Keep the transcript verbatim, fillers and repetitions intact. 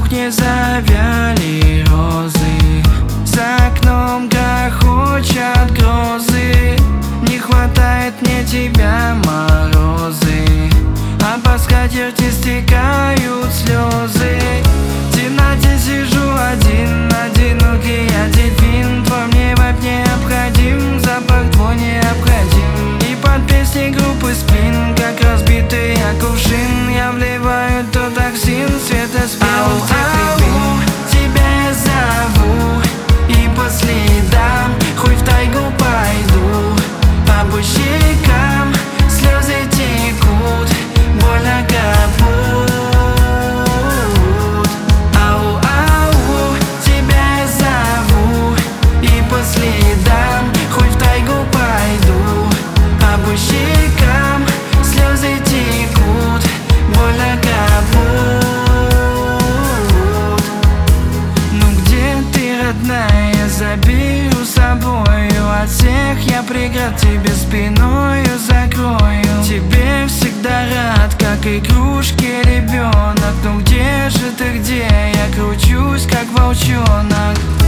кухне завяли розы, за окном грохочут грозы. Не хватает мне тебя, морозы, а по скатерти стекают слезы. В темноте сижу один, одинокий я дельфин. Твой мне вайб необходим, запах твой необходим. И под песни группы Сплин, как разбитый я кувшин, я вливаю тот токсин, света спел. Ау, тебя я зову, и по следам хоть в тайгу пойду. По щекам слезы текут, больно капут. Ау, ау, тебя я зову, и по следам хоть в тайгу пойду. По щекам слезы текут, больно капут. Ну где ты, родная, заберу с собою. От всех я преград тебе спиною закрою. Тебе всегда рад, как игрушки ребенок. Ну где же ты, где? Я кручусь, как волчонок.